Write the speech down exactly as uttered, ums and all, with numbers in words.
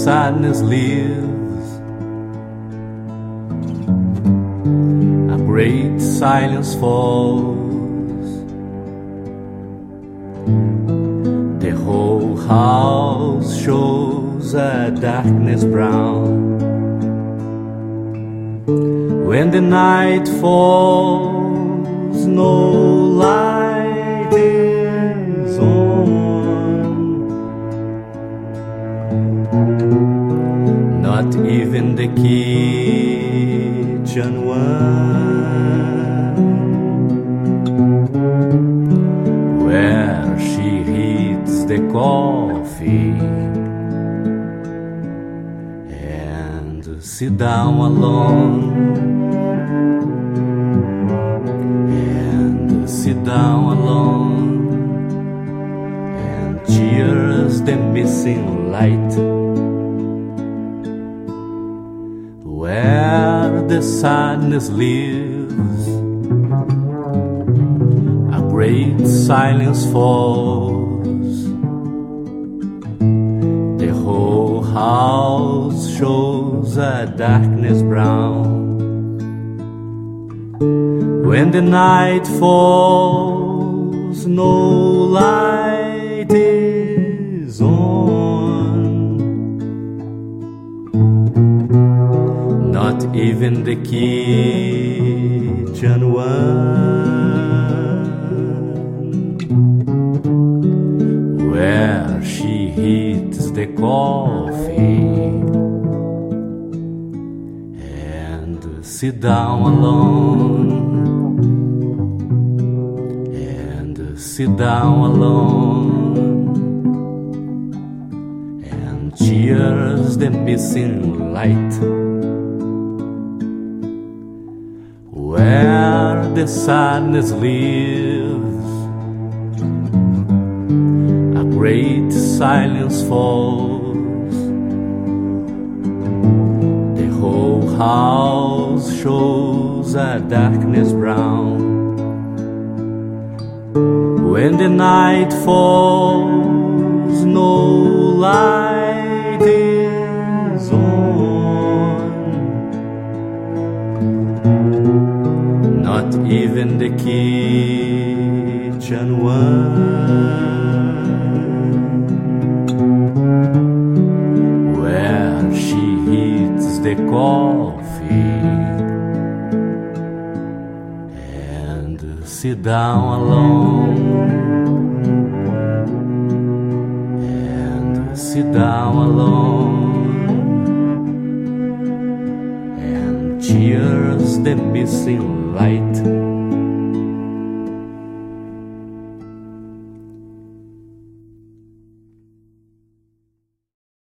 sadness lives, a great silence falls. The whole house shows a darkness brown. When the night falls, no light is on. Not even the kitchen one, where she heats the coffee and sit down alone. Sit down alone and cheers the missing light, where the sadness lives, a great silence falls. The whole house shows a darkness brown. When the night falls, no light is on. Not even the kitchen one, where she heats the coffee and sit down alone. Sit down alone and cheers the missing light, where the sadness lives, a great silence falls. The whole house shows a darkness brown. When the night falls, no light is on. Not even the kitchen one, where she heats the coffee and sit down alone. Sit down alone and cheers the missing light.